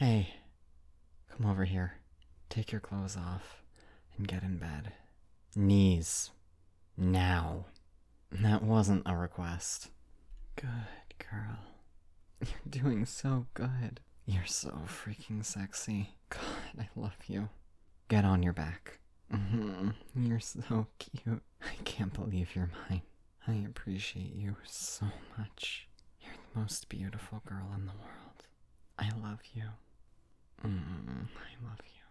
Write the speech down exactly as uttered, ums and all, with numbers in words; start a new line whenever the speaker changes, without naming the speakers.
Hey, come over here. Take your clothes off and get in bed. Knees. Now. That wasn't a request. Good girl. You're doing so good. You're so freaking sexy. God, I love you. Get on your back. Mm-hmm. You're so cute. I can't believe you're mine. I appreciate you so much. You're the most beautiful girl in the world. I love you. Mm, I love you.